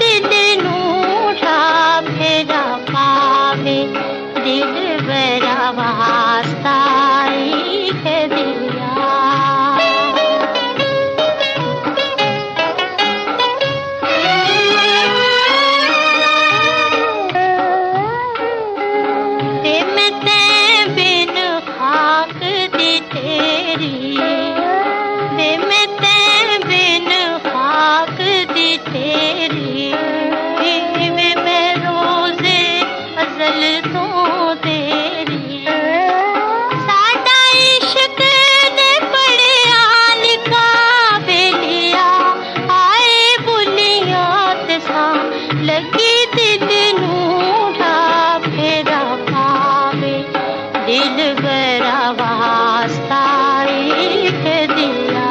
दिल नूठा फेरा पावे दिल बरा वास्ता है दिया। बिन खाक दी तेरी बिन खाक दी तेरी मैं रोज़े अज़ल तो तेरी। साडा इश्क ने पढ़िया लिखा बेलिया आए बुलिया ते सा लगी दिल नूठा फेरा पावे दिल बरा वास्ता है दिया।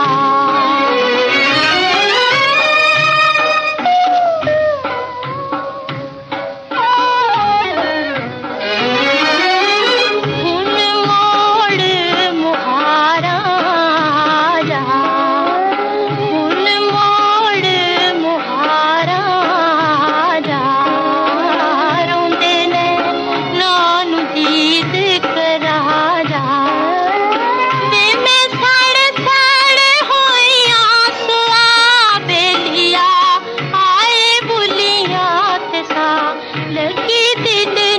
हुन मोड़ मुहारा जा हुन मोड़ मुहारा जा रोंदे ने नानू दीद करा जा। ते मैं सड़ सड़ होइया सुआ बेलिया आए बुलिया ते सा लगी दिल